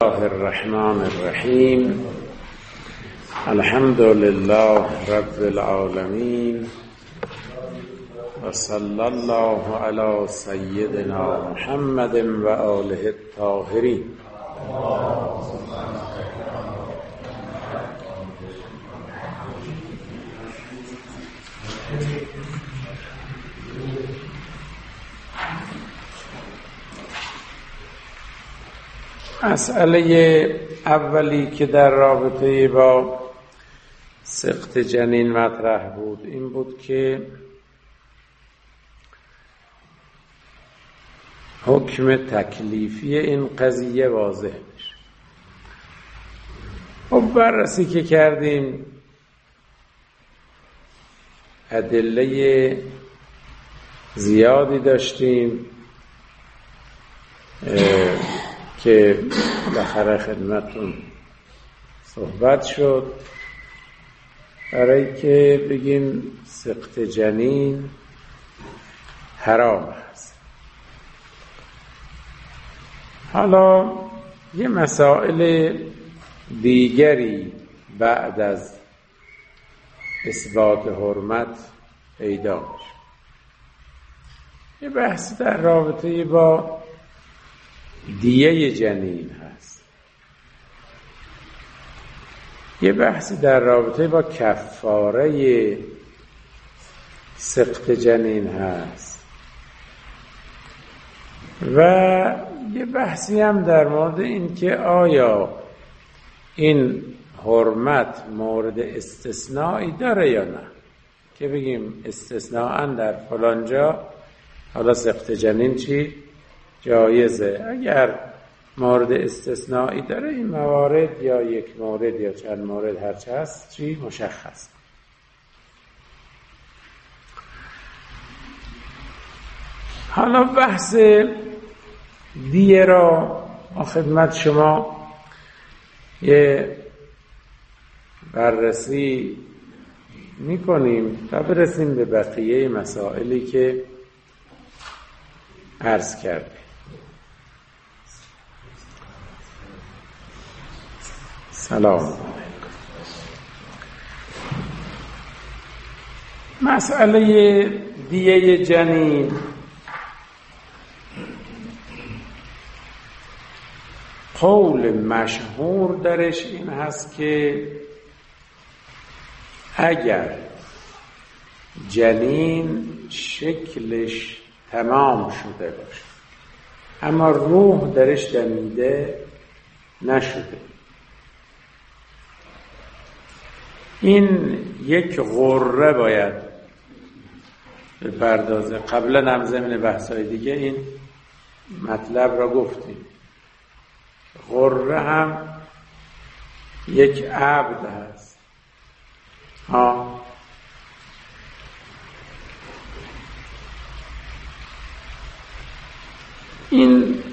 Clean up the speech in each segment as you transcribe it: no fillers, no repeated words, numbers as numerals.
الله الرحمن الرحیم. الحمد لله رب العالمین و صلی الله علی سیدنا محمد و آله الطاهرین. مسئله اولی که در رابطه با سقط جنین مطرح بود این بود که حکم تکلیفی این قضیه واضح بشه. خب بررسی که کردیم ادله زیادی داشتیم که بالاخره خدمتون صحبت شد برای که بگیم سقط جنین حرام است. حالا یه مسائل دیگری بعد از اثبات حرمت پیدا میشه. یه بحث در رابطه با دیه جنین هست، یه بحثی در رابطه با کفاره سقط جنین هست و یه بحثی هم در مورد این که آیا این حرمت مورد استثنایی داره یا نه، که بگیم استثناءً در فلان جا حالا سقط جنین چی جایزه. اگر مورد استثنایی داره این موارد یا یک مورد یا چند مورد هرچه هست چی مشخص. حالا بحث دیه را خدمت شما یه بررسی میکنیم تا برسیم به بقیه مسائلی که عرض کردیم. سلام علیکم. مسئله دیه جنین قول مشهور درش این هست که اگر جنین شکلش تمام شده باشه اما روح درش دمیده نشده، این یک غره باید بپردازه. قبلا هم ضمن بحث‌های دیگه این مطلب را گفتیم. غره هم یک عبد هست. این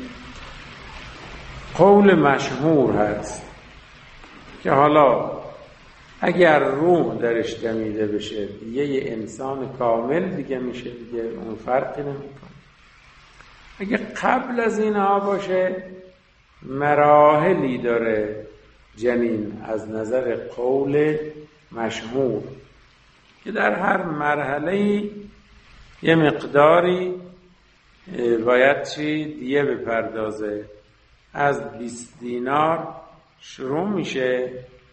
قول مشهور هست که حالا اگر روح درش دمیده بشه یه انسان کامل دیگه میشه، دیگه اون فرقی نمیکنه. اگه قبل از اینها باشه مراحلی داره جنین از نظر قول مشهور که در هر مرحله یه مقداری باید چی دیه بپردازه. از 20 دینار شروع میشه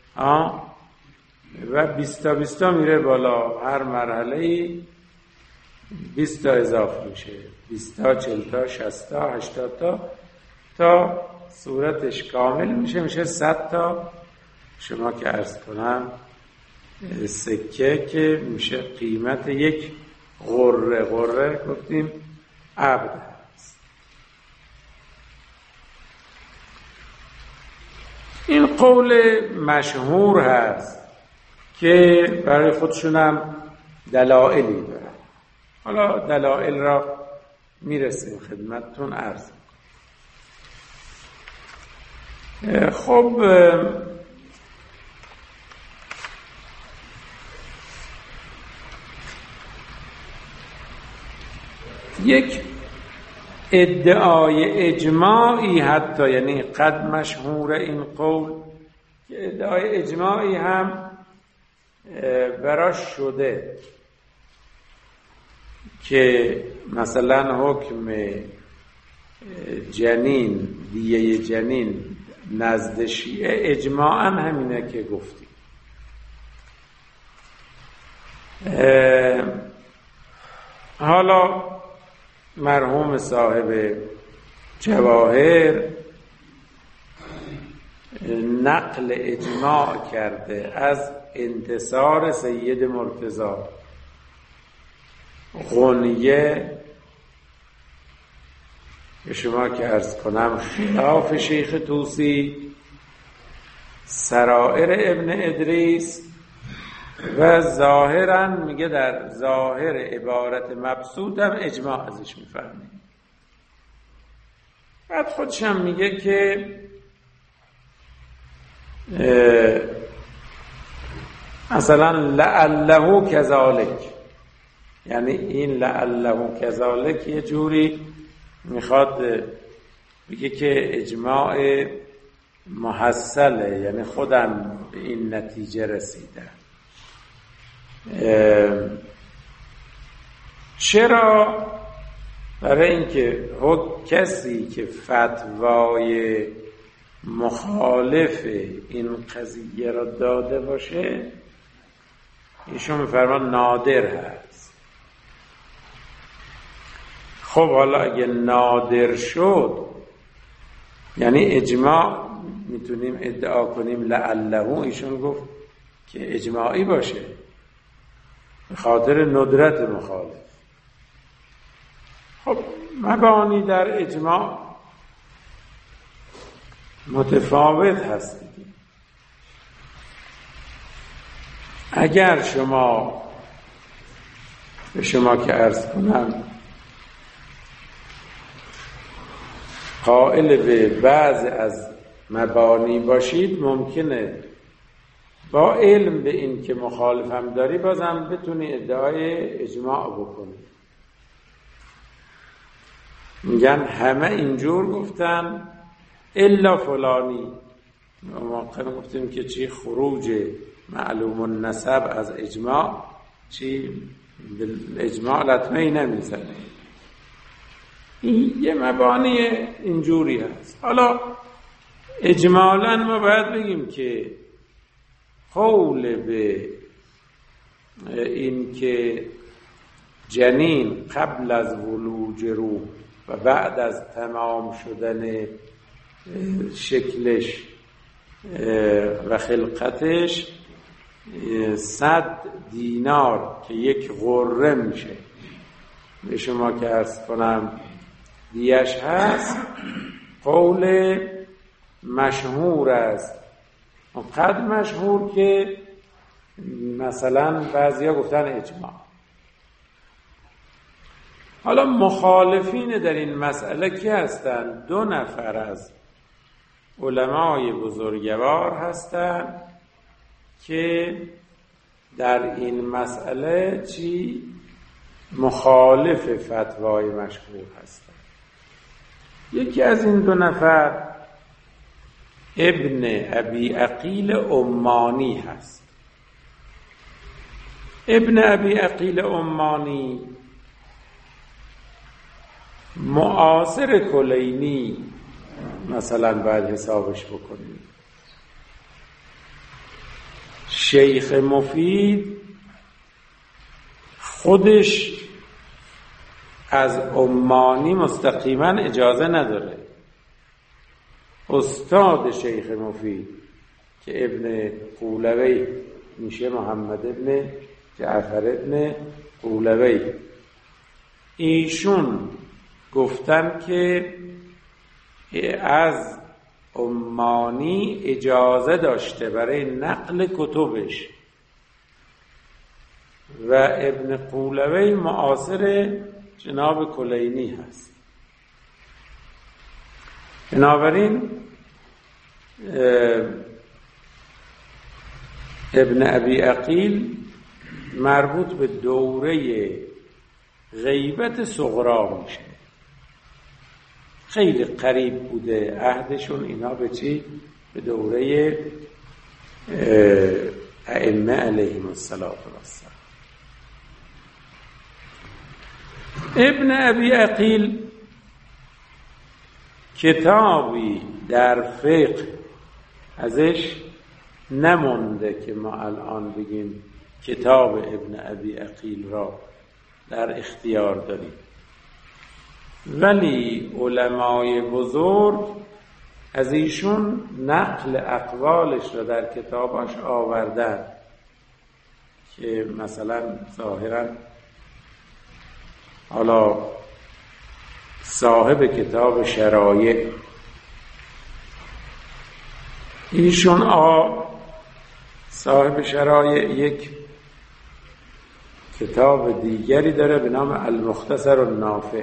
و 20 میره بالا، هر مرحله 20 تا اضافه میشه، 20 تا 40 تا 60 تا 80 تا صورتش کامل میشه 100 تا. شما که عرض کنم سکه که میشه قیمت یک غره گفتیم عبد هست. این قول مشهور هست که برای خودشونم دلایلی داره. حالا دلایل را میرسیم خدمتتون عرض. خب یک ادعای اجماعی حتی، یعنی قد مشهور این قول که ادعای اجماعی هم براش شده که مثلا حکم جنین، دیه جنین نزد شیعه اجماعاً همینه که گفتیم. حالا مرحوم صاحب جواهر نقل اجماع کرده از انتصار سید مرتضی غنیه به شما که عرض کنم خلاف شیخ طوسی، سرائر ابن ادریس و ظاهرا میگه در ظاهر عبارت مبسوط هم اجماع ازش میفهمیم. بعد خودش هم میگه که مثلا لعله کذالک، یعنی این لعله کذالک یه جوری میخواد بگه که اجماع محصله، یعنی خودم به این نتیجه رسیدم. چرا؟ برای اینکه کسی که فتوای مخالف این قضیه را داده باشه ایشون میفرمان نادر هست. خب حالا اگه نادر شد یعنی اجماع میتونیم ادعا کنیم لعله، ایشون گفت که اجماعی باشه به خاطر ندرت مخالف. خب مبانی در اجماع متفاوت هست دیگه. اگر به شما که عرض کنم قائل به بعض از مبانی باشید، ممکنه با علم به این که مخالفم داری بازم بتونی ادعای اجماع بکنی. میگن همه اینجور گفتن الا فلانی. ما گفتیم که چی خروج معلوم النسب از اجماع چی اجماع لطمه ای نمیزنه. این یه مبانی اینجوری هست. حالا اجمالاً ما باید بگیم که قول به این که جنین قبل از ولوج روح و بعد از تمام شدن شکلش و خلقتش 100 دینار که یک غره میشه به شما که عرض کنم دیش هست، قول مشهور است. قد مشهور که مثلا بعضیا گفتن اجماع. حالا مخالفین در این مسئله کی هستند؟ 2 نفر از علمای بزرگوار هستند که در این مسئله چی مخالف فتوای مشهور هستند. یکی از این 2 نفر ابن ابی عقیل عمانی هست. ابن ابی عقیل عمانی معاصر کلینی مثلا باید حسابش بکنیم. شیخ مفید خودش از عمانی مستقیما اجازه نداره. استاد شیخ مفید که ابن قولوی میشه محمد ابن جعفر ابن قولوی، ایشون گفتن که از عمانی اجازه داشته برای نقل کتبش و ابن قولوی معاصر جناب کلینی هست. بنابراین ابن ابی عقیل مربوط به دوره غیبت صغرا میشه. خیلی قریب بوده عهدشون اینا به چی؟ به دوره ائمه علیهم السلام. ابن ابی عقیل کتابی در فقه ازش نمونده که ما الان بگیم کتاب ابن ابی عقیل را در اختیار داریم، ولی علمای بزرگ از ایشون نقل اقوالش را در کتاباش آوردن که مثلا ظاهرا حالا صاحب کتاب شرایع ایشون صاحب شرایع یک کتاب دیگری داره به نام المختصر النافع.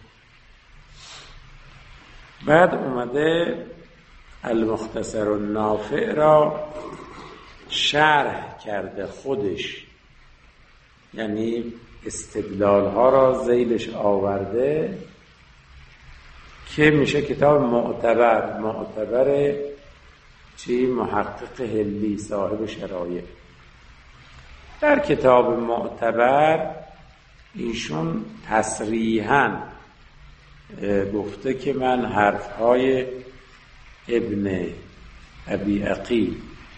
بعد اومده المختصر النافع را شرح کرده خودش، یعنی استدلال ها را ذیلش آورده که میشه کتاب معتبر چی؟ محقق هلی صاحب شرایع. در کتاب معتبر ایشون تصریحاً گفته که من حرفهای ابن ابی عقیل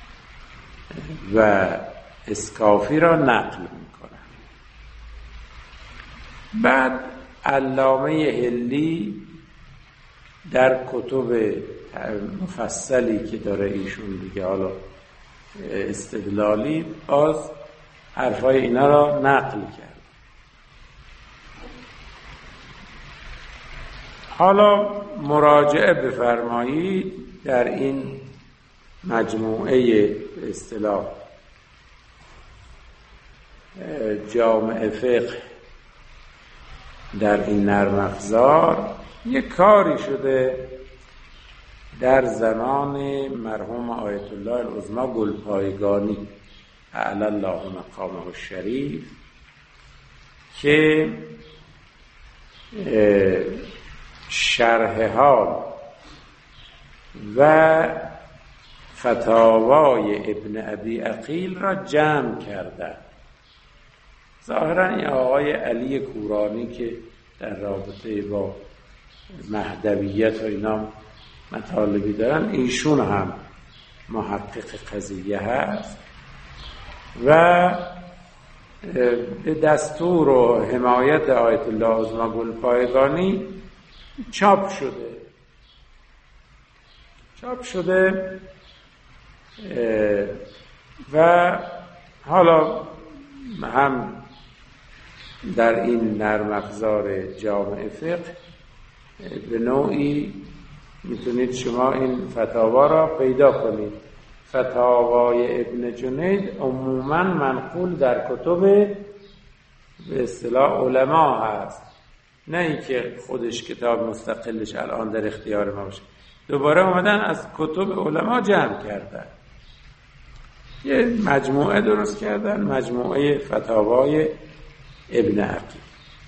و اسکافی را نقل میکنم. بعد علامه هلی در کتب مفصلی که داره ایشون دیگه حالا استدلالی باز حرفای اینا را نقل کرد. حالا مراجعه بفرمایید در این مجموعه اصطلاح جامع فقه در این نرم افزار یک کاری شده در زمان مرحوم آیت الله العظمی گلپایگانی اعلی الله مقامه الشریف که شرح حال و فتاوای ابن ابی عقیل را جمع کردند. ظاهرا این آقای علی کورانی که در رابطه با مهدویت و اینا مطالبی دارن، ایشون هم محقق قضیه هست و به دستور و حمایت آیت الله العظمی گلپایگانی چاپ شده و حالا هم در این نرم افزار جامع فقه به نوعی میتونید شما این فتاوا را پیدا کنید. فتاوای ابن جنید عموما منقول در کتب به اصطلاح علما هست، نه اینکه خودش کتاب مستقلش الان در اختیار ما باشه. دوباره اومدن از کتب علما جمع کردن، یه مجموعه درست کردن، مجموعه فتاوای ابن عقیل.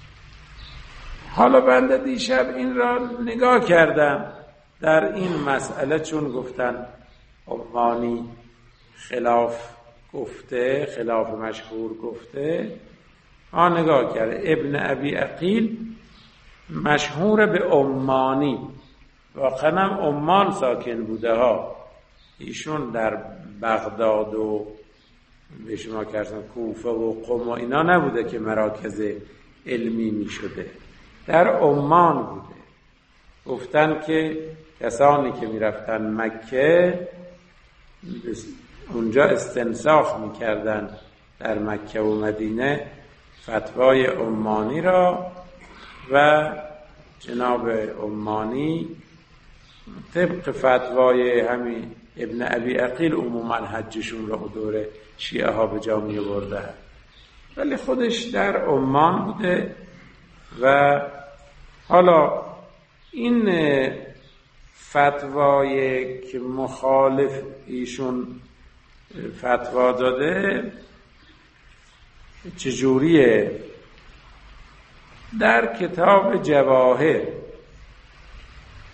حالا بنده دیشب این را نگاه کردم در این مسئله، چون گفتن عمانی خلاف گفته، خلاف مشهور گفته، نگاه کرده ابن ابی عقیل مشهور به عمانی، واقعا هم عمان ساکن بوده ها. ایشون در بغداد و به شما کردن کوفه و قم و اینا نبوده که مراکز علمی می شده، در عمان بوده. گفتن که کسانی که می رفتن مکه اونجا استنساخ می کردن در مکه و مدینه فتوای عمانی را و جناب عمانی طبق فتوای همین ابن ابی عقیل عموما حجشون را دوره شیعه ها به جا می برده، ولی خودش در عمان بوده. و حالا این فتوای که مخالف ایشون فتوا داده چجوریه؟ در کتاب جواهر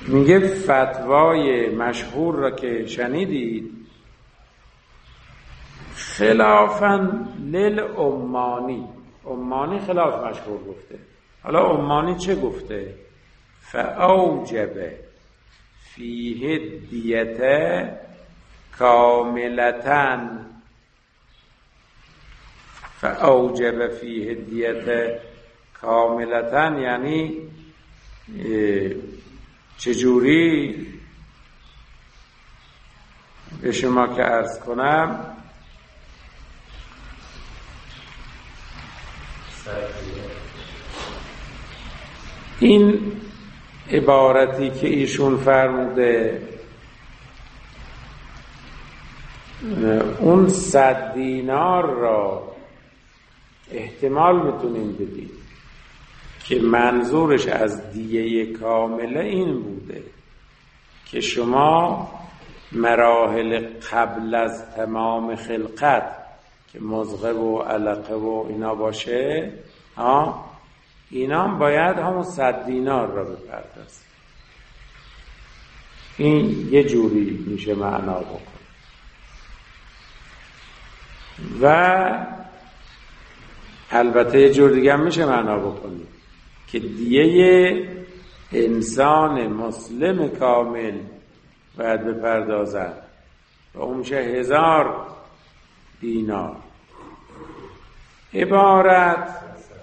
میگه فتوای مشهور را که شنیدید خلافاً للعمانی، عمانی خلاف مشهور گفته. حالا عمانی چه گفته؟ فاوجب فیه دیت کاملتن، فاوجب فیه دیت کاملتن یعنی چجوری به شما که عرض کنم این عبارتی که ایشون فرموده اون 100 دینار را احتمال میتونیم بدیم که منظورش از دیه کامله این بوده که شما مراحل قبل از تمام خلقت که مضغه و علقه و اینا باشه اینا باید همون 100 دینار را بپردازید. این یه جوری میشه معنا بکنه. و البته یه جور دیگه هم میشه معنا بکنید که دیه انسان مسلم کامل باید بپردازن و اون میشه 1000 دینار. عبارت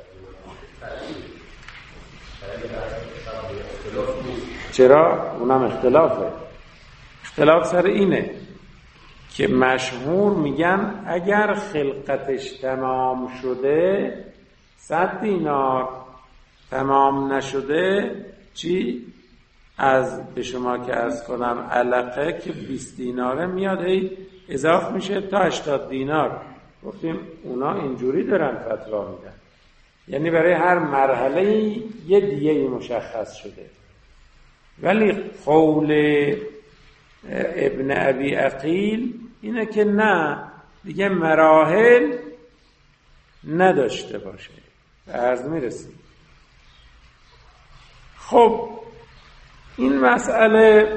چرا؟ اونم اختلافه. اختلاف سر اینه که مشهور میگن اگر خلقتش تمام شده 100 دینار، تمام نشده چی؟ از به شما که عرض کنم علقه که 20 دیناره میاد هی اضافه میشه تا 80 دینار. گفتیم اونا اینجوری دارن فتوا میدن، یعنی برای هر مرحله یه دیگه مشخص شده. ولی قول ابن ابی عقیل اینه که نه، دیگه مراحل نداشته باشه. به عرض میرسیم. خب این مسئله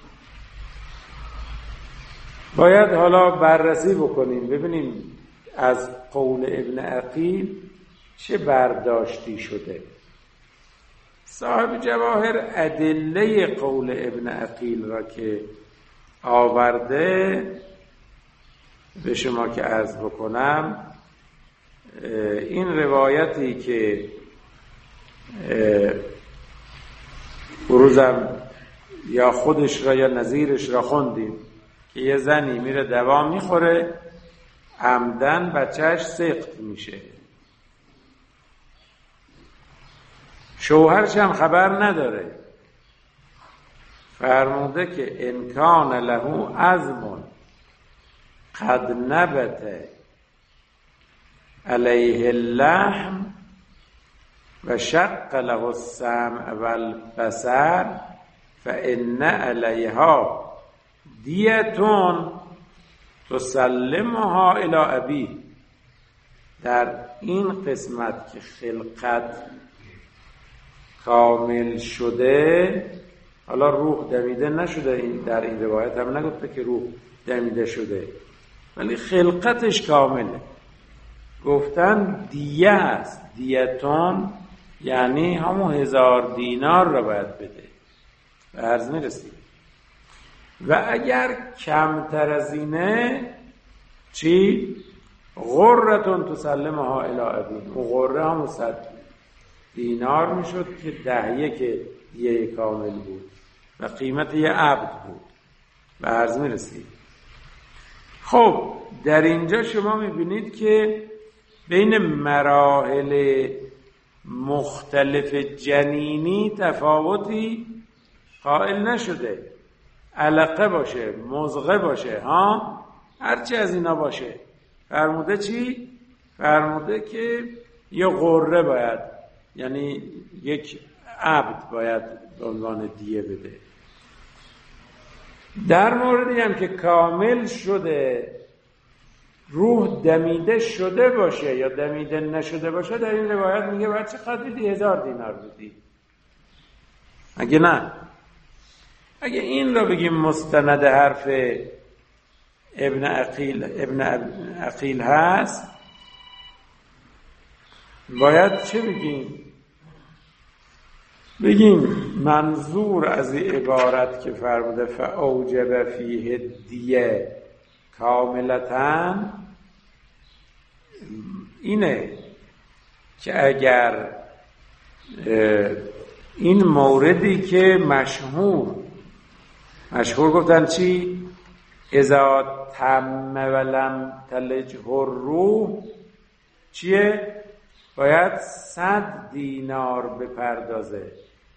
باید حالا بررسی بکنیم ببینیم از قول ابن عقیل چه برداشتی شده. صاحب جواهر ادله قول ابن عقیل را که آورده به شما که عرض بکنم، این روایتی که روزم یا خودش را یا نظیرش را خوندیم که یه زنی میره دوا میخوره، عمدن بچهش سقط میشه، شوهرش هم خبر نداره. فرموده که ان کان له عظم قد نبت علیه اللحم و شق له السمع والبصر فان علیها دیتون تسلمها الی ابیه. در این قسمت که خلقت کامل شده، حالا روح دمیده نشده، این در این روایت هم نگفته که روح دمیده شده، ولی خلقتش کامله. گفتن دیه است، دیتون یعنی همون 1000 دینار را باید بده. به عرض میرسیم. و اگر کمتر از اینه چی؟ غرتون تسلمها الی ابیه. و غره همون 100 دینار میشد که 10 دیه کامل بود و قیمت یه عبد بود. به عرض میرسیم. خب در اینجا شما میبینید که بین مراحل مختلف جنینی تفاوتی قائل نشده. علقه باشه، مضغه باشه، هرچی از اینا باشه. فرموده چی؟ فرموده که یه غره باید، یعنی یک عبد باید به عنوان دیه بده. در موردی هم که کامل شده، روح دمیده شده باشه یا دمیده نشده باشه، در این روایت میگه باید چقدر بدی؟ 1000 دینار بدی. اگه نه اگه این را بگیم مستند حرف ابن عقیل هست، باید چه بگیم؟ بگیم منظور از این عبارت که فرموده فاوجب فیه دیه کاملتاً اینه که اگر این موردی که مشهور گفتن چی؟ اذا تم ولم تلجه الروح چیه؟ باید 100 دینار بپردازه،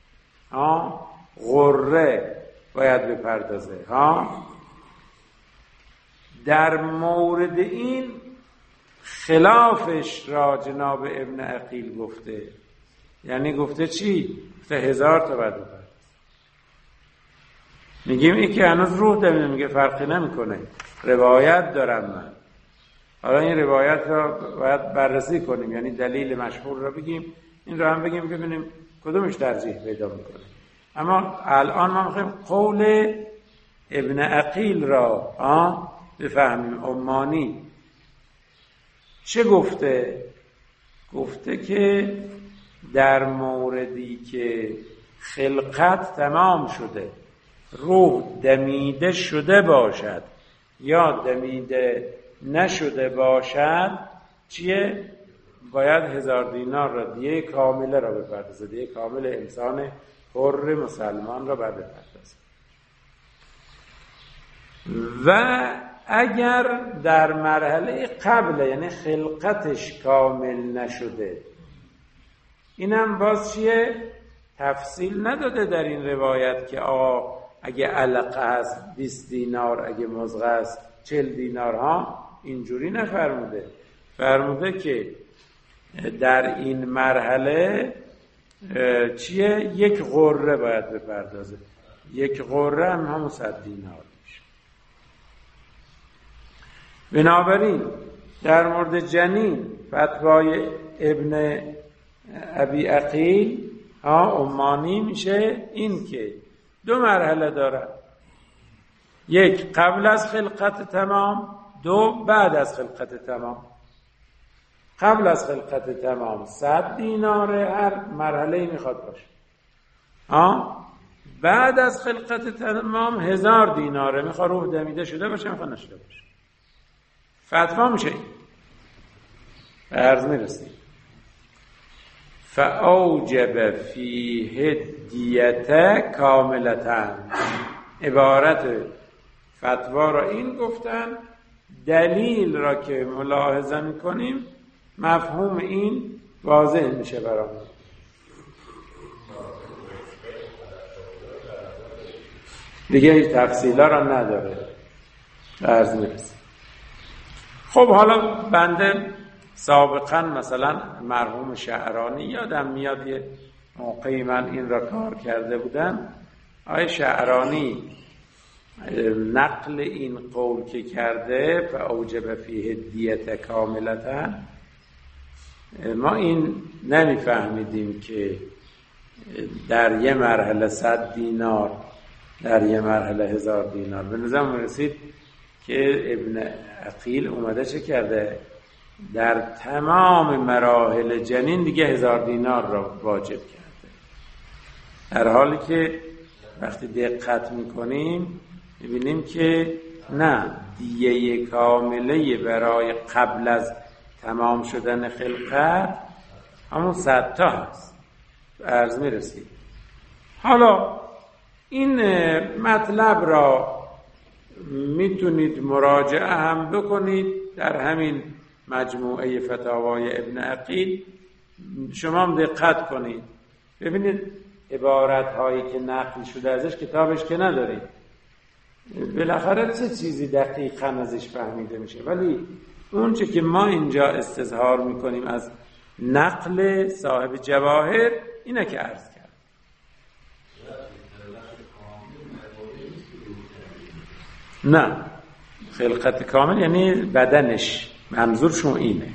غره باید بپردازه. در مورد این خلافش را جناب ابن عقیل گفته، یعنی گفته چی؟ گفته 1000 تا باید بپردازه. میگیم این که هنوز روح دمیده، میگه فرقی نمیکنه، روایت دارم من. حالا این روایت را باید بررسی کنیم، یعنی دلیل مشهور را بگیم، این را هم بگیم ببینیم کدومش ترجیح پیدا میکنه. اما الان ما میخوایم قول ابن عقیل را بفهمیم. عمانی چه گفته؟ گفته که در موردی که خلقت تمام شده، روح دمیده شده باشد یا دمیده نشده باشد، چیه؟ باید 1000 دینار را دیه کامله را بپردازه، دیه کامل انسان حر مسلمان را باید بپردازه. و اگر در مرحله قبل، یعنی خلقتش کامل نشده، اینم باز چیه؟ تفصیل نداده در این روایت که اگه علقه هست 20 دینار، اگه مضغه هست 40 دینار اینجوری نفرموده. فرموده که در این مرحله چیه؟ 1 غره باید بپردازه. 1 غره هم همون 100 دینار میشه. بنابراین در مورد جنین فتوای ابن ابی عقیل عمانی میشه این که 2 مرحله داره، 1 قبل از خلقت تمام، 2 بعد از خلقت تمام. قبل از خلقت تمام 100 دیناره هر مرحله میخواد باشه، بعد از خلقت تمام 1000 دیناره، میخواد روح دمیده شده باشه، میخواد نشده باشه. فتوا میشه این. به عرض میرسیم فاوجب فیه دیه کاملتاً. عبارت فتوا را این گفتن، دلیل را که ملاحظه میکنیم مفهوم این واضح میشه برامون. دیگه هیچ تفصیلا را نداره. عرض میرسیم. خب حالا بنده سابقا مثلا مرحوم شعرانی یادم میاد، یه موقعی من این را کار کرده بودم، آقای شعرانی نقل این قول که کرده فاوجب فیه دیه کاملتاً، ما این نمیفهمیدیم که در یه مرحله 100 دینار، در یه مرحله 1000 دینار. به نظرم رسید که ابن عقیل اومده چه کرده؟ در تمام مراحل جنین دیگه 1000 دینار را واجب کرده، در حالی که وقتی دقت میکنیم میبینیم که نه، دیه کامله برای قبل از تمام شدن خلقت همون 100 تا هست. عرض میرسید. حالا این مطلب را میتونید مراجعه هم بکنید در همین مجموعه فتاوای ابن عقیل. شما هم دقت کنید ببینید عبارت هایی که نقل شده ازش، کتابش که ندارید، بالاخره چه چیزی دقیقاً ازش فهمیده میشه، ولی اون چه که ما اینجا استظهار میکنیم از نقل صاحب جواهر اینه که عرض کرد. نه، خلقت کامل یعنی بدنش، منظورشون اینه.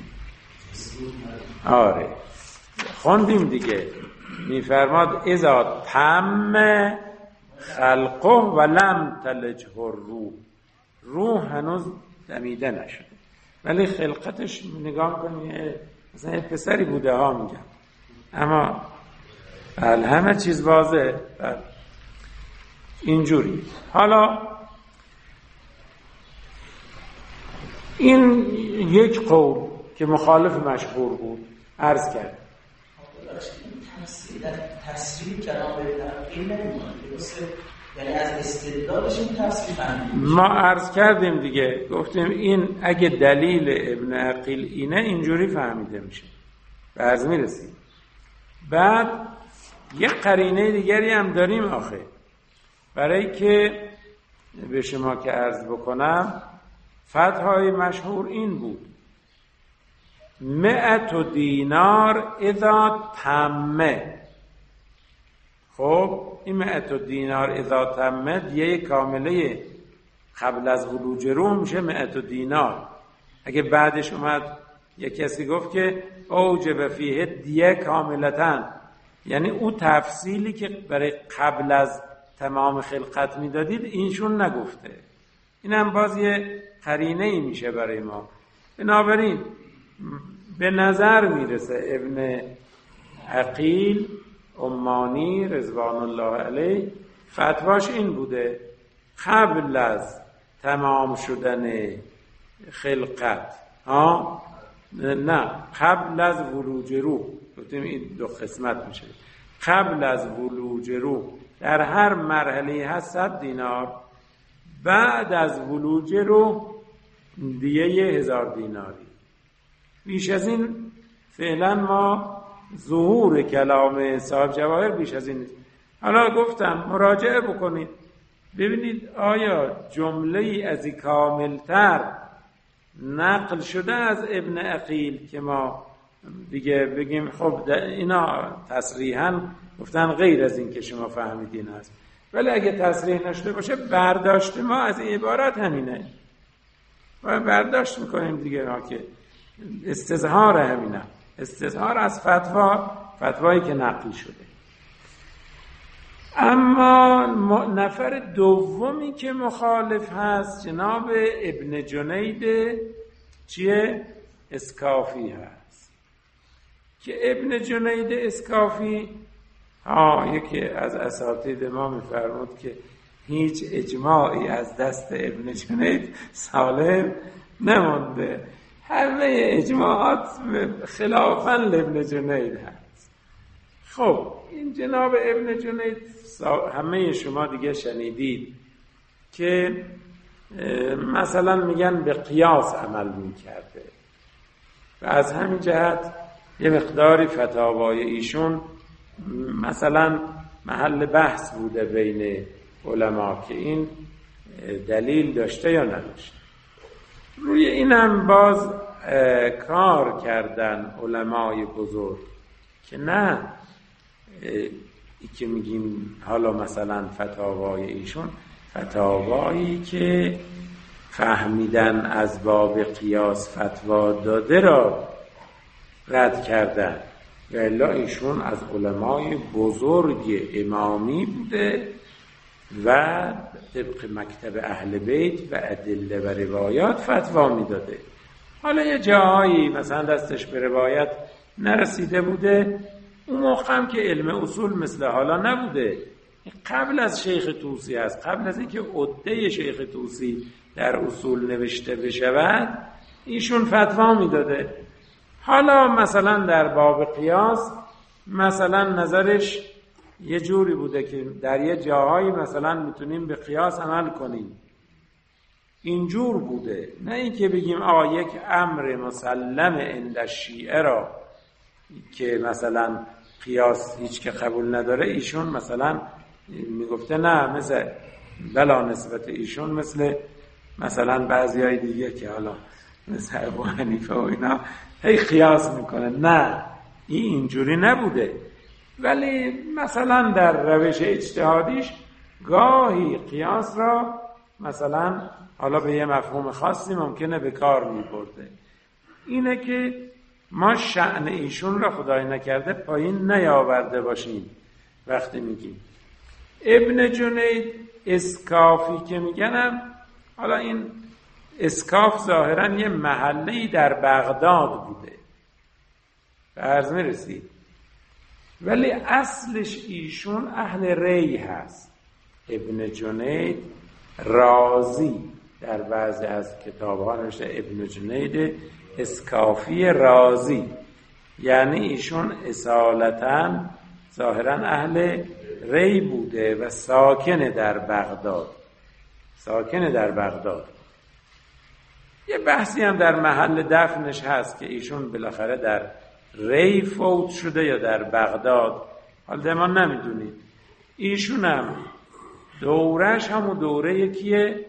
آره خوندیم دیگه، میفرماد اذا تم خلقه ولم تلجه روح هنوز دمیده نشده، ولی خلقتش نگاه کنید مثلا یه پسری بوده ها میگم، اما همه چیز واضحه. اینجوری. حالا این یک قول که مخالف مشهور بود عرض کرد. تفسیر کلام این نمی‌مونه، یعنی از استدلالش این تفسیر فهمیدیم. ما عرض کردیم دیگه، گفتیم این اگه دلیل ابن عقیل اینه اینجوری فهمیده میشه، به عرض میرسیم. بعد یه قرینه دیگری هم داریم آخه، برای که به شما که عرض بکنم فتحای مشهور این بود 100 دینار اذا تمه. خب این 100 دینار اذا تمه دیه کامله قبل از ولوج روح میشه 100 دینار. اگه بعدش اومد یک کسی گفت که اوجب فیه دیه کاملتن، یعنی او تفصیلی که برای قبل از تمام خلقت میدادید اینشون نگفته. این هم باز یه قرینه ای میشه برای ما. بنابراین به نظر میرسه ابن عقیل عمانی رضوان الله علیه فتواش این بوده قبل از تمام شدن خلقت، نه قبل از ولوج روح، گفتیم این دو قسمت میشه. قبل از ولوج روح در هر مرحله هست 100 دینار، بعد از ولوج روح دیگه 1000 دیناری. بیش از این فعلا ما ظهور کلام صاحب جواهر بیش از این نیست. حالا گفتم مراجعه بکنید ببینید آیا جمله از این کاملتر نقل شده از ابن عقیل که ما دیگه بگیم خب اینا تصریحاً گفتن غیر از این که شما فهمیدین هست، ولی اگه تصریح نشده باشه برداشت ما از این عبارت همینه و برداشت میکنیم دیگه ها که استظهار همینه، استظهار از فتوایی که نقل شده. اما نفر دومی که مخالف هست جناب ابن جنید اسکافی هست که ابن جنید اسکافی یکی از اساتید ما میفرمود که هیچ اجماعی از دست ابن جنید سالم نمونده، همه اجماعات خلافاً لابن جنید هست. خب این جناب ابن جنید همه شما دیگه شنیدید که مثلا میگن به قیاس عمل میکرده و از همین جهت یه مقداری فتاوای ایشون مثلا محل بحث بوده بین علما که این دلیل داشته یا نداشته. روی این هم باز کار کردن علمای بزرگ که نه ای که میگیم حالا مثلا فتاوای ایشون فتاوایی که فهمیدن از باب قیاس فتوا داده را رد کردن، و الا ایشون از علمای بزرگ امامی بوده و طبق مکتب اهل بیت و ادله و روایات فتوا میداده. حالا یه جاهایی مثلا دستش به روایت نرسیده بوده، اون موقع هم که علم اصول مثل حالا نبوده، قبل از شیخ طوسی هست، قبل از اینکه عده شیخ طوسی در اصول نوشته بشود ایشون فتوا میداده. حالا مثلا در باب قیاس مثلا نظرش یه جوری بوده که در یه جاهایی مثلا میتونیم به قیاس عمل کنیم، اینجور بوده، نه اینکه بگیم یک امر مسلم عند شیعه را که مثلا قیاس هیچ که قبول نداره ایشون مثلا میگفته نه، مثل بلا نسبت ایشون مثلا بعضی های دیگه که حالا مثل ابو حنیفه و اینا هی قیاس میکنه، نه این اینجوری نبوده. ولی مثلا در روش اجتهادیش گاهی قیاس را مثلا حالا به یه مفهوم خاصی ممکنه به کار میبرده. اینه که ما شأن ایشون را خدای نکرده پایین نیاورده باشیم وقتی میگیم. ابن جنید اسکافی که میگنم، حالا این اسکاف ظاهرا یه محله‌ای در بغداد بوده، به عرض میرسید، ولی اصلش ایشون اهل ری هست. ابن جنید رازی در بعضی از کتاب‌ها نوشته ابن جنید اسکافی رازی، یعنی ایشون اصالتاً ظاهراً اهل ری بوده و ساکن در بغداد. یه بحثی هم در محل دفنش هست که ایشون بالاخره در ری فوت شده یا در بغداد، حالا ما نمیدونید. ایشون هم دورش همون دوره یکیه،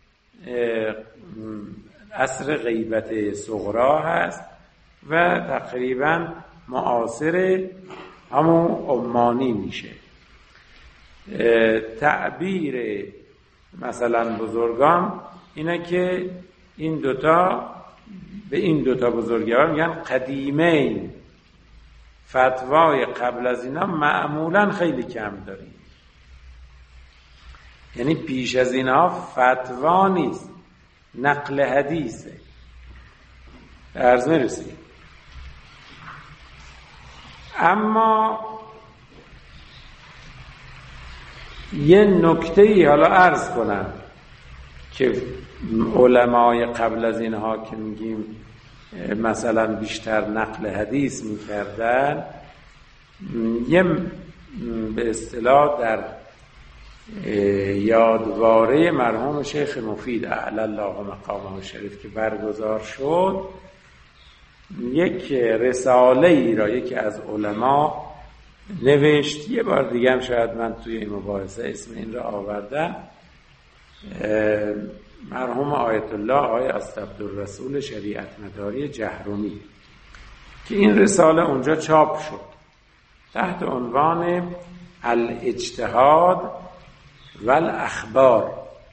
عصر غیبت صغرا هست و تقریبا معاصر همون عمانی میشه. تعبیر مثلا بزرگان اینه که این دوتا به این دوتا بزرگوار میگن قدیمین، فتوای قبل از اینا معمولا خیلی کم داریم، یعنی پیش از اینها فتوا نیست، نقل حدیثه. عرض میرسید. اما یه نکته‌ای حالا عرض کنم که علمای قبل از اینها که میگیم مثلا بیشتر نقل حدیث میکردن، یه به اصطلاح در یادواره مرحوم شیخ مفید اعلی الله مقامه الشریف که برگزار شد، یک رساله ای را یکی از علما نوشت. یه بار دیگه هم شاید من توی این مباحثه اسم این را آوردم، مرحوم آیت الله آقای استعبدالرسول شریعت مداری جهرمی، که این رساله اونجا چاپ شد تحت عنوان الاجتهاد و الاخبار.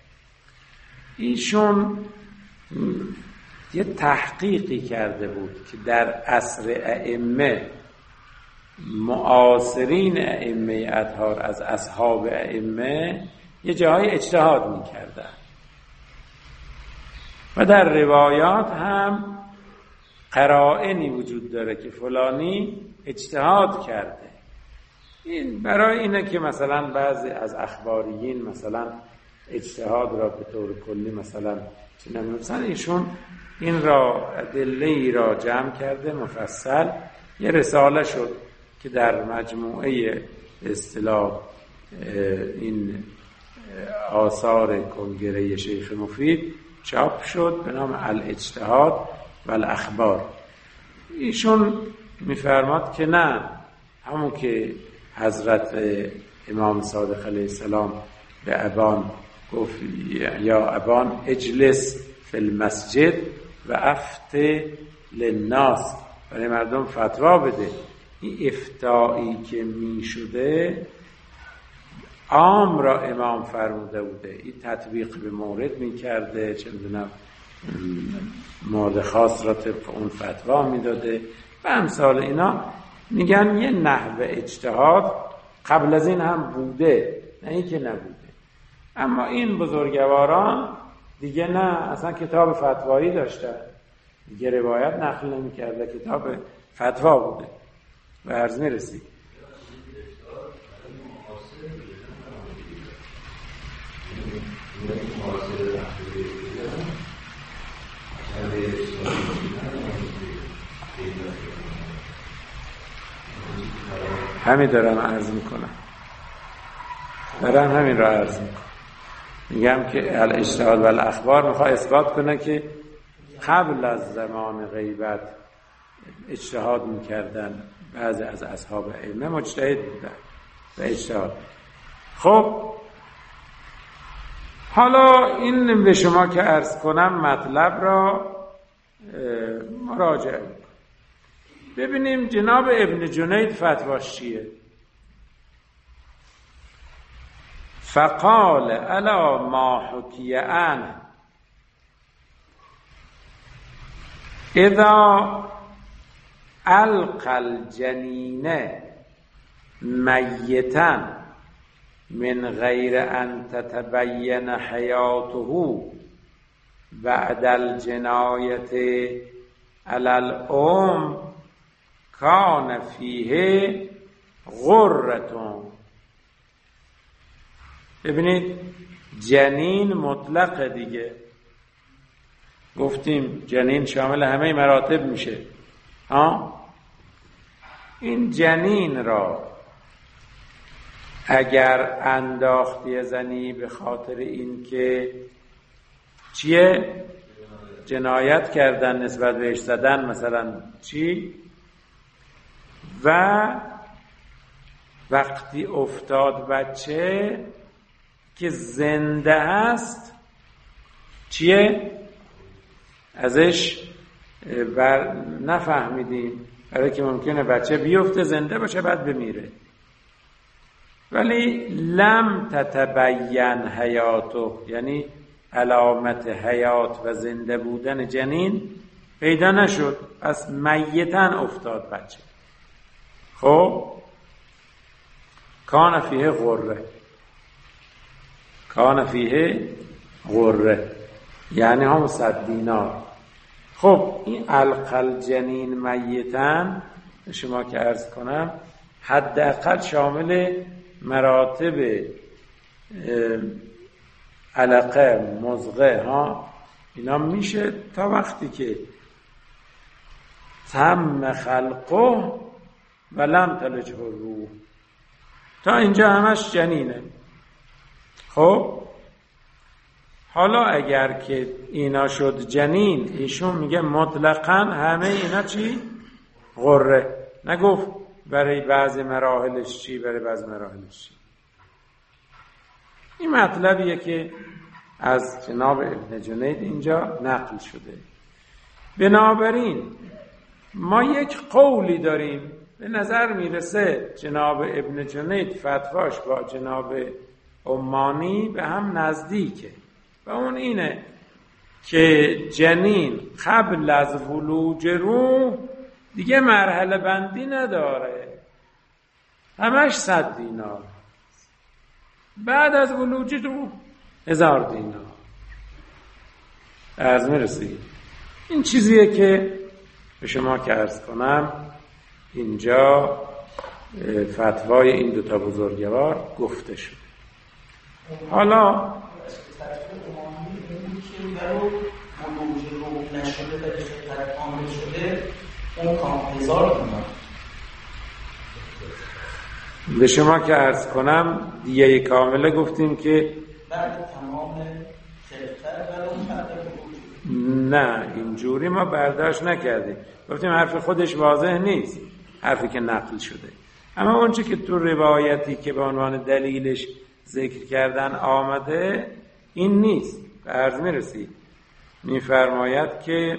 ایشون یه تحقیقی کرده بود که در عصر ائمه، معاصرین ائمه اطهار از اصحاب ائمه یه جاهای اجتهاد میکردن و در روایات هم قرائنی وجود داره که فلانی اجتهاد کرده. این برای اینه که مثلا بعضی از اخباریین مثلا اجتهاد را به طور کلی مثلا ایشون این را ادله‌ای را جمع کرده مفصل، یه رساله شد که در مجموعه اصطلاح این آثار کنگره شیخ مفید چاپ شد به نام الاجتهاد و الاخبار. ایشون میفرماد که نه، همون که حضرت امام صادق علیه السلام به ابان گفت یا ابان اجلس فی المسجد و افت للناس، برای مردم فتوا بده. این افتایی که می شده عام را امام فرموده بوده، این تطبیق به مورد می کرده، چه میدونم مورد خاص را طبق اون فتوا می داده و امثال اینا. میگن یه نحو اجتهاد قبل از این هم بوده، نه این که نبوده، اما این بزرگواران دیگه نه، اصلا کتاب فتوایی داشتن، دیگه روایت نقل نمی کرده، کتاب فتوا بوده و عرض می رسید. همین دارم عرض میکنم، دارم همین را عرض میکنم. میگم که الاجتهاد و الاخبار میخواه اثبات کنه که قبل از زمان غیبت اجتهاد میکردن، بعضی از اصحاب ائمه مجتهد بودن و اجتهاد. خب حالا این به شما که عرض کنم مطلب را مراجعه کنیم، ببینیم جناب ابن جنید فتواش چیه. فقال الا ما حکی عنه اذا القى الجنین میتا من غیر ان تتبین حیاته بعد الجنایت علی الام کان فیه غرة. ببینید جنین مطلق دیگه، گفتیم جنین شامل همه مراتب میشه. این جنین را اگر انداختی زنی به خاطر این که چیه؟ جنایت کردن، نسبت بهش زدن مثلا چی؟ و وقتی افتاد بچه که زنده هست چیه؟ ازش نفهمیدیم، برای که ممکنه بچه بیفته زنده باشه بعد بمیره، ولی لم تتبین حیاته، یعنی علامت حیات و زنده بودن جنین پیدا نشد، پس میتاً افتاد بچه. خب کان فیه غره، کان فیه غره یعنی هم 100 دینار. خب این القل جنین میتاً شما که عرض کنم حداقل شامل مراتب علقه، مضغه اینا میشه تا وقتی که تم خلقه و لم تلجه الروح، تا اینجا همش جنینه. خب حالا اگر که اینا شد جنین، ایشون میگه مطلقاً همه اینا چی؟ غره. نگفت برای بعضی مراحلش چی، برای بعضی مراحلش چی. این مطلبیه که از جناب ابن جنید اینجا نقل شده. بنابراین ما یک قولی داریم، به نظر میرسه جناب ابن جنید فتواش با جناب عمانی به هم نزدیکه، و اون اینه که جنین قبل از ولوج روح دیگه مرحله بندی نداره، همش 100 دینار، بعد از ولوج روح 1000 دینار. عرض میرسی این چیزیه که به شما که عرض کنم اینجا فتوای این دوتا بزرگوار گفته شد. حالا به شما که عرض کنم دیگه کامله گفتیم که بعد تمام نه اینجوری ما برداشت نکردیم، گفتیم حرف خودش واضح نیست، حرفی که نقل شده، اما اونچه که تو روایتی که به عنوان دلیلش ذکر کردن آمده این نیست. به عرض میرسید میفرماید که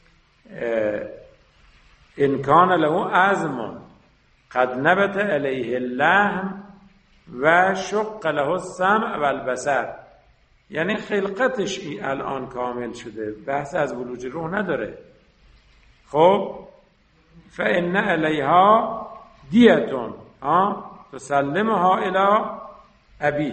ان کان له عظم قد نبت علیه اللحم و شق له السمع و البصر، یعنی خلقتش الان کامل شده، بحث از ولوج روح نداره. خب فإن علیها دیتون تسلمها الی ابی،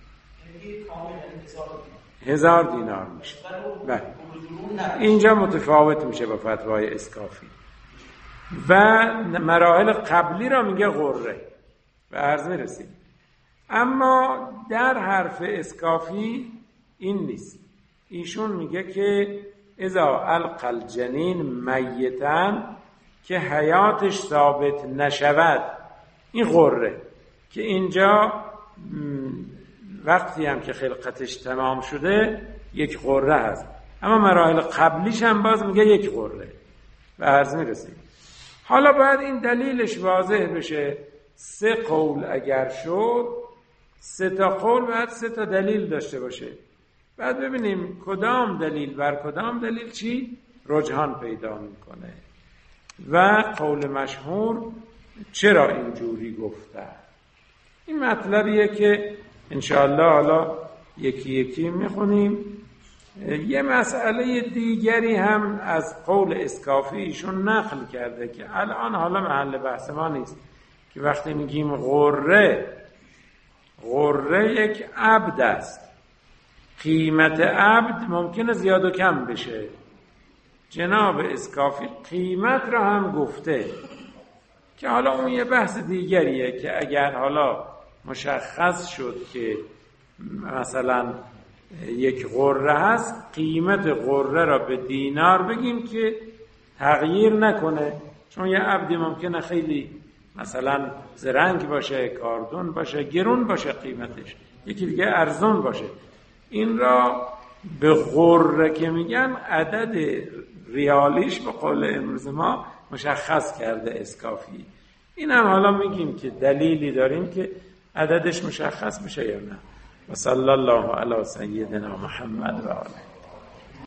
1000 دینار میشه. بله اینجا متفاوت میشه با فتوای اسکافی، و مراحل قبلی را میگه غره. به عرض میرسید. اما در حرف اسکافی این نیست، ایشون میگه که اذا القى الجنین میتاً، که حیاتش ثابت نشود، این غره، که اینجا وقتی هم که خلقتش تمام شده یک غره هست، اما مراحل قبلیش هم باز میگه یک غره. به عرض میرسید. حالا باید این دلیلش واضح بشه. 3 قول اگر شد، 3 تا قول باید 3 تا دلیل داشته باشه. بعد ببینیم کدام دلیل بر کدام دلیل چی رجحان پیدا میکنه و قول مشهور چرا اینجوری گفته. این مطلبیه که انشاءالله حالا یکی یکی میخونیم. یه مسئله دیگری هم از قول اسکافی ایشون نقل کرده که الان حالا محل بحث ما نیست، که وقتی میگیم غره غره یک عبد است. قیمت عبد ممکنه زیاد و کم بشه. جناب اسکافی قیمت را هم گفته که حالا اون یه بحث دیگریه که اگر حالا مشخص شد که مثلا یک غره هست، قیمت غره را به دینار بگیم که تغییر نکنه، چون یه عبدی ممکنه خیلی مثلا زرنگ باشه، کاردون باشه، گرون باشه قیمتش، یکی دیگه ارزون باشه. این را به غره که میگن عدد ریالیش به قول امروز ما مشخص کرده اسکافی. این هم حالا میگیم که دلیلی داریم که عددش مشخص بشه یا نه. و صلی الله علی سیدنا محمد و آله.